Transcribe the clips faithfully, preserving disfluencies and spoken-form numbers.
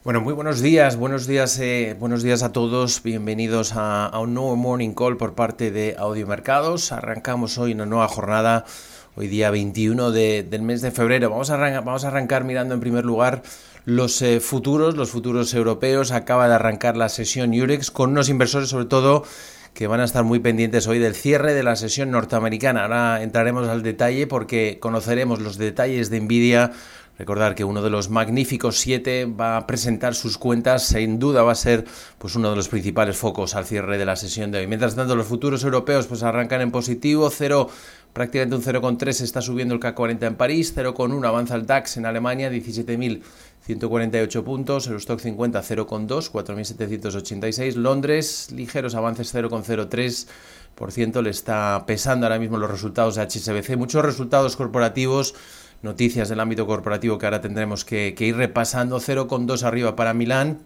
Bueno, muy buenos días, buenos días, eh, buenos días a todos. Bienvenidos a, a un nuevo Morning Call por parte de Audio Mercados. Arrancamos hoy una nueva jornada, hoy día veintiuno de, del mes de febrero. Vamos a, arrancar, vamos a arrancar mirando en primer lugar los eh, futuros, los futuros europeos. Acaba de arrancar la sesión Eurex con unos inversores sobre todo que van a estar muy pendientes hoy del cierre de la sesión norteamericana. Ahora entraremos al detalle porque conoceremos los detalles de Nvidia. Recordar que uno de los magníficos siete va a presentar sus cuentas, sin duda va a ser pues uno de los principales focos al cierre de la sesión de hoy. Mientras tanto, los futuros europeos pues arrancan en positivo, cero, prácticamente un cero coma tres está subiendo el C A C cuarenta en París, cero coma uno avanza el DAX en Alemania, diecisiete mil ciento cuarenta y ocho puntos, el Stock cincuenta cero coma dos, cuatro mil setecientos ochenta y seis, Londres, ligeros avances cero coma cero tres por ciento, le está pesando ahora mismo los resultados de H S B C, muchos resultados corporativos, noticias del ámbito corporativo que ahora tendremos que, que ir repasando, cero coma dos arriba para Milán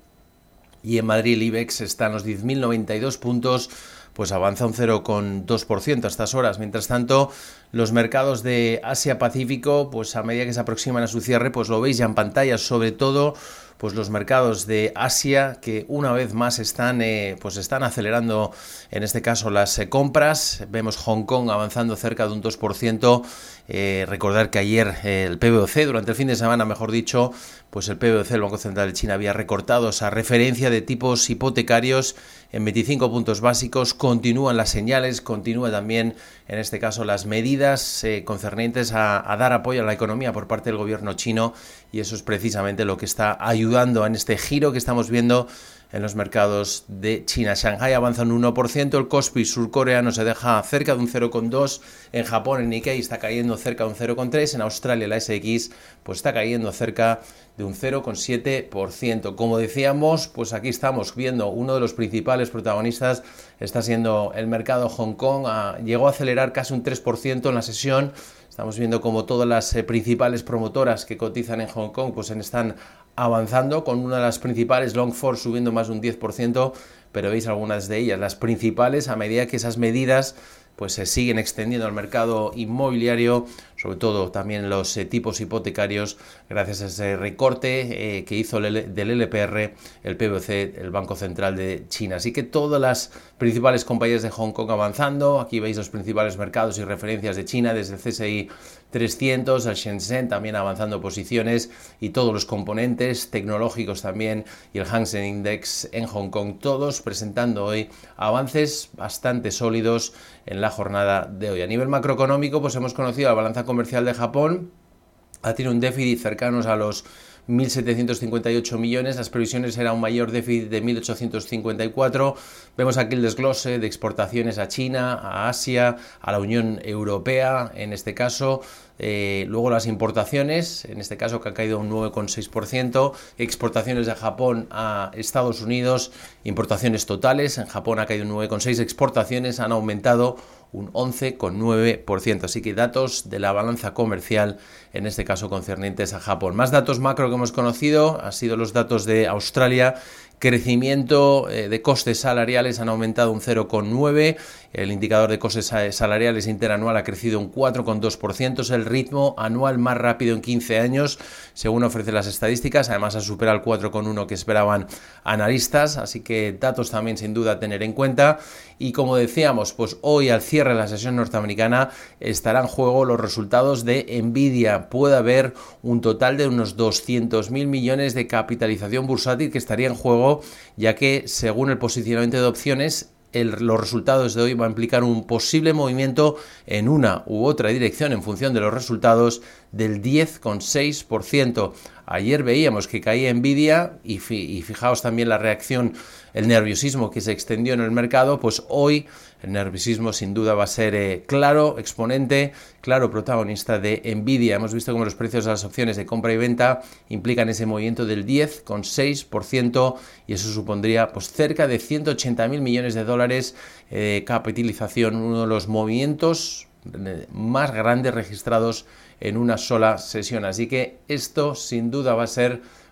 y en Madrid el IBEX está en los diez mil noventa y dos puntos, pues avanza un cero coma dos por ciento a estas horas. Mientras tanto, los mercados de Asia-Pacífico, pues a medida que se aproximan a su cierre, pues lo veis ya en pantalla, sobre todo pues los mercados de Asia que una vez más están eh, pues están acelerando en este caso las eh, compras. Vemos Hong Kong avanzando cerca de un dos por ciento. Eh, recordar que ayer eh, el P B O C, durante el fin de semana mejor dicho, pues el P B O C, el Banco Central de China, había recortado esa referencia de tipos hipotecarios en veinticinco puntos básicos. Continúan las señales, continúa también en este caso las medidas eh, concernientes a, a dar apoyo a la economía por parte del gobierno chino, y eso es precisamente lo que está ayudando en este giro que estamos viendo en los mercados de China. Shanghai avanza un uno por ciento, el Kospi surcoreano se deja cerca de un cero coma dos, en Japón el Nikkei está cayendo cerca de un cero coma tres, en Australia la S X pues está cayendo cerca de un cero coma siete por ciento. Como decíamos, pues aquí estamos viendo uno de los principales protagonistas está siendo el mercado Hong Kong, ah, llegó a acelerar casi un tres por ciento en la sesión. Estamos viendo como todas las eh, principales promotoras que cotizan en Hong Kong pues están avanzando, con una de las principales, Longfor, subiendo más de un diez por ciento, pero veis algunas de ellas, las principales, a medida que esas medidas pues se siguen extendiendo al mercado inmobiliario, sobre todo también los eh, tipos hipotecarios, gracias a ese recorte eh, que hizo el, del L P R, el P B O C, el Banco Central de China. Así que todas las principales compañías de Hong Kong avanzando. Aquí veis los principales mercados y referencias de China, desde el C S I trescientos, el Shenzhen también avanzando posiciones, y todos los componentes tecnológicos también, y el Hang Seng Index en Hong Kong, todos presentando hoy avances bastante sólidos en la jornada de hoy. A nivel macroeconómico, pues hemos conocido la balanza comercial de Japón, ha tenido un déficit cercanos a los mil setecientos cincuenta y ocho millones, las previsiones eran un mayor déficit de mil ochocientos cincuenta y cuatro. Vemos aquí el desglose de exportaciones a China, a Asia, a la Unión Europea en este caso. Eh, luego las importaciones, en este caso que ha caído un nueve coma seis por ciento, exportaciones de Japón a Estados Unidos, importaciones totales, en Japón ha caído un nueve coma seis por ciento, exportaciones han aumentado un once coma nueve por ciento, así que datos de la balanza comercial, en este caso concernientes a Japón. Más datos macro que hemos conocido han sido los datos de Australia. Crecimiento eh, de costes salariales han aumentado un cero coma nueve, el indicador de costes salariales interanual ha crecido un cuatro coma dos por ciento, es el ritmo anual más rápido en quince años, según ofrecen las estadísticas. Además ha superado el cuatro coma uno que esperaban analistas, así que datos también sin duda a tener en cuenta. Y como decíamos, pues hoy al cierre de la sesión norteamericana estará en juego los resultados de Nvidia. Puede haber un total de unos doscientos mil millones de capitalización bursátil que estaría en juego, ya que según el posicionamiento de opciones, el, los resultados de hoy van a implicar un posible movimiento en una u otra dirección en función de los resultados del diez coma seis por ciento. Ayer veíamos que caía Nvidia y, fi, y fijaos también la reacción, el nerviosismo que se extendió en el mercado, pues hoy el nerviosismo sin duda va a ser eh, claro exponente, claro protagonista de Nvidia. Hemos visto cómo los precios de las opciones de compra y venta implican ese movimiento del diez coma seis por ciento y eso supondría pues cerca de ciento ochenta mil millones de dólares de eh, capitalización, uno de los movimientos más grandes registrados en una sola sesión. Así que esto sin duda va a ser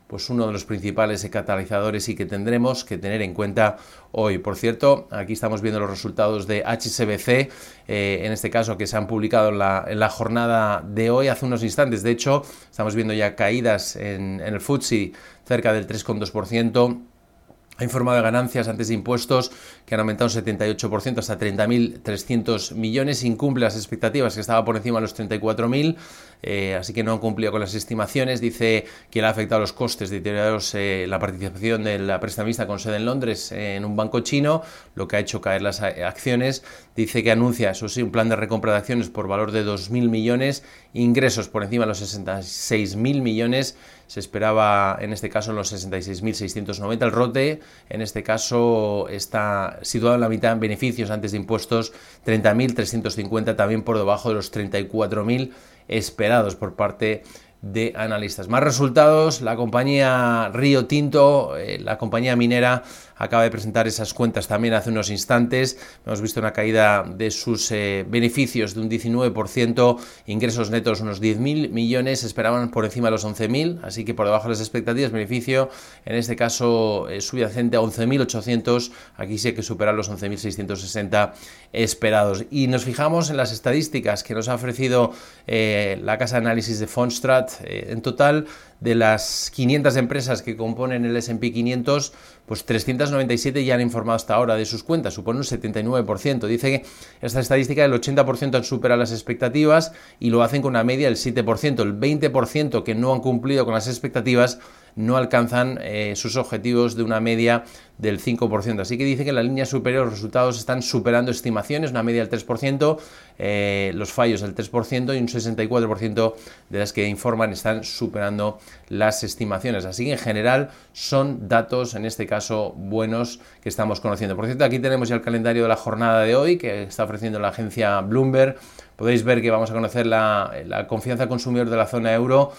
pues uno de los principales catalizadores y que tendremos que tener en cuenta hoy. Por cierto, aquí estamos viendo los resultados de H S B C, eh, en este caso que se han publicado en la, en la jornada de hoy, hace unos instantes. De hecho, estamos viendo ya caídas en, en el F T S E cerca del tres coma dos por ciento. Ha informado de ganancias antes de impuestos que han aumentado un setenta y ocho por ciento hasta treinta mil trescientos millones. Incumple las expectativas, que estaba por encima de los treinta y cuatro mil, eh, así que no han cumplido con las estimaciones. Dice que le ha afectado los costes deteriorados eh, la participación de la prestamista con sede en Londres eh, en un banco chino, lo que ha hecho caer las acciones. Dice que anuncia, eso sí, un plan de recompra de acciones por valor de dos mil millones, ingresos por encima de los sesenta y seis mil millones. Se esperaba en este caso en los sesenta y seis mil seiscientos noventa. El R O T E en este caso está situado en la mitad en beneficios antes de impuestos, treinta mil trescientos cincuenta, también por debajo de los treinta y cuatro mil esperados por parte de analistas. Más resultados, la compañía Río Tinto, eh, la compañía minera, acaba de presentar esas cuentas también hace unos instantes. Hemos visto una caída de sus eh, beneficios de un diecinueve por ciento, ingresos netos unos diez mil millones, esperaban por encima de los once mil, así que por debajo de las expectativas. Beneficio, en este caso, eh, subyacente a once mil ochocientos, aquí sí hay que superar los once mil seiscientos sesenta esperados. Y nos fijamos en las estadísticas que nos ha ofrecido eh, la casa de análisis de Fondstrat. Eh, en total, de las quinientas empresas que componen el ese and pe quinientos, pues trescientas noventa y siete ya han informado hasta ahora de sus cuentas, supone un setenta y nueve por ciento. Dice que esta estadística del ochenta por ciento han superado las expectativas y lo hacen con una media del siete por ciento. El veinte por ciento que no han cumplido con las expectativas no alcanzan eh, sus objetivos de una media del cinco por ciento. Así que dice que en la línea superior los resultados están superando estimaciones, una media del tres por ciento, eh, los fallos del tres por ciento y un sesenta y cuatro por ciento de las que informan están superando las estimaciones. Así que en general son datos, en este caso, buenos que estamos conociendo. Por cierto, aquí tenemos ya el calendario de la jornada de hoy que está ofreciendo la agencia Bloomberg. Podéis ver que vamos a conocer la, la confianza del consumidor de la zona euro.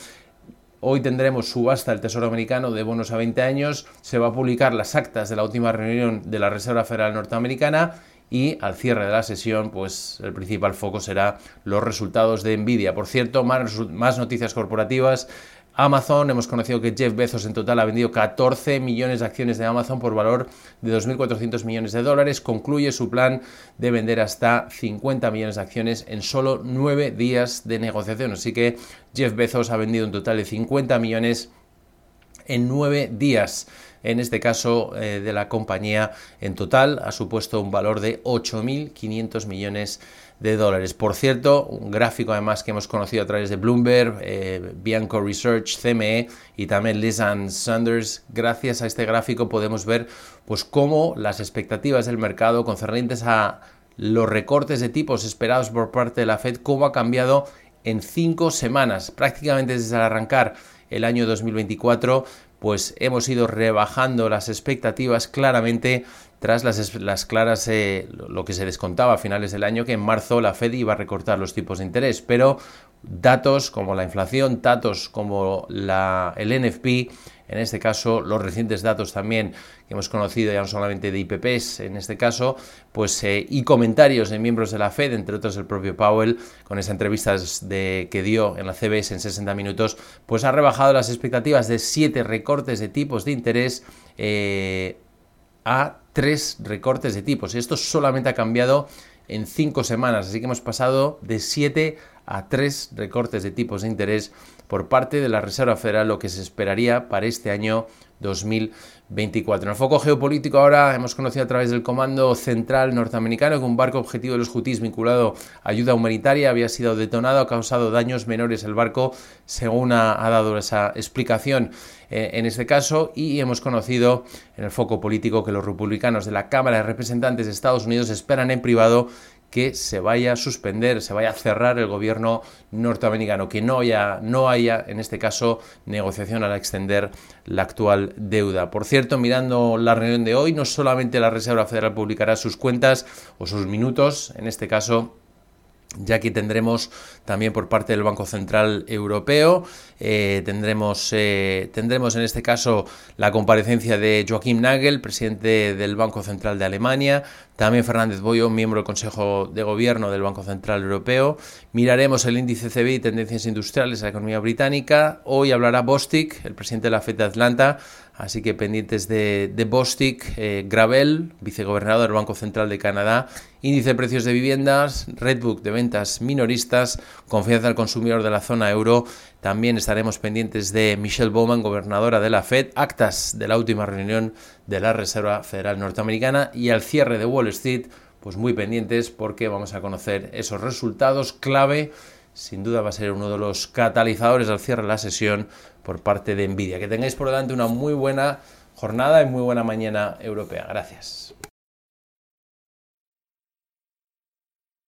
Hoy tendremos subasta del Tesoro americano de bonos a veinte años, se va a publicar las actas de la última reunión de la Reserva Federal norteamericana y al cierre de la sesión, pues el principal foco será los resultados de Nvidia. Por cierto, más, más noticias corporativas. Amazon, hemos conocido que Jeff Bezos en total ha vendido catorce millones de acciones de Amazon por valor de dos mil cuatrocientos millones de dólares. Concluye su plan de vender hasta cincuenta millones de acciones en solo nueve días de negociación. Así que Jeff Bezos ha vendido un total de cincuenta millones en nueve días. En este caso eh, de la compañía en total ha supuesto un valor de ocho mil quinientos millones de dólares. Por cierto, un gráfico además que hemos conocido a través de Bloomberg, eh, Bianco Research, C M E y también Liz and Sanders. Gracias a este gráfico podemos ver pues cómo las expectativas del mercado concernientes a los recortes de tipos esperados por parte de la Fed, cómo ha cambiado en cinco semanas, prácticamente desde el arrancar el año dos mil veinticuatro, pues hemos ido rebajando las expectativas claramente tras las, las claras, eh, lo que se descontaba a finales del año, que en marzo la Fed iba a recortar los tipos de interés, pero datos como la inflación, datos como la, el N F P, en este caso los recientes datos también que hemos conocido ya no solamente de I P Ps en este caso, pues eh, y comentarios de miembros de la Fed, entre otros el propio Powell, con esa entrevista de, que dio en la C B S en sesenta minutos, pues ha rebajado las expectativas de siete recortes de tipos de interés eh, a tres recortes de tipos. Esto solamente ha cambiado en cinco semanas, así que hemos pasado de siete a tres recortes de tipos de interés por parte de la Reserva Federal, lo que se esperaría para este año dos mil veinticuatro. En el foco geopolítico ahora hemos conocido a través del Comando Central norteamericano que un barco objetivo de los Houthis vinculado a ayuda humanitaria había sido detonado, ha causado daños menores el barco, según ha, ha dado esa explicación eh, en este caso, y hemos conocido en el foco político que los republicanos de la Cámara de Representantes de Estados Unidos esperan en privado que se vaya a suspender, se vaya a cerrar el gobierno norteamericano, que no haya, no haya, en este caso, negociación al extender la actual deuda. Por cierto, mirando la reunión de hoy, no solamente la Reserva Federal publicará sus cuentas o sus minutos, en este caso, ya que tendremos también por parte del Banco Central Europeo, eh, tendremos, eh, tendremos en este caso la comparecencia de Joachim Nagel, presidente del Banco Central de Alemania, también Fernández Boyo, miembro del Consejo de Gobierno del Banco Central Europeo. Miraremos el índice C B I, tendencias industriales de la economía británica. Hoy hablará Bostic, el presidente de la Fed de Atlanta, así que pendientes de, de Bostic. eh, Gravel, vicegobernador del Banco Central de Canadá, índice de precios de viviendas, Redbook de ventas minoristas, confianza del consumidor de la zona euro. También estaremos pendientes de Michelle Bowman, gobernadora de la Fed, actas de la última reunión de la Reserva Federal Norteamericana, y al cierre de Wall Street, pues muy pendientes porque vamos a conocer esos resultados clave. Sin duda va a ser uno de los catalizadores al cierre de la sesión por parte de Nvidia. Que tengáis por delante una muy buena jornada y muy buena mañana europea. Gracias.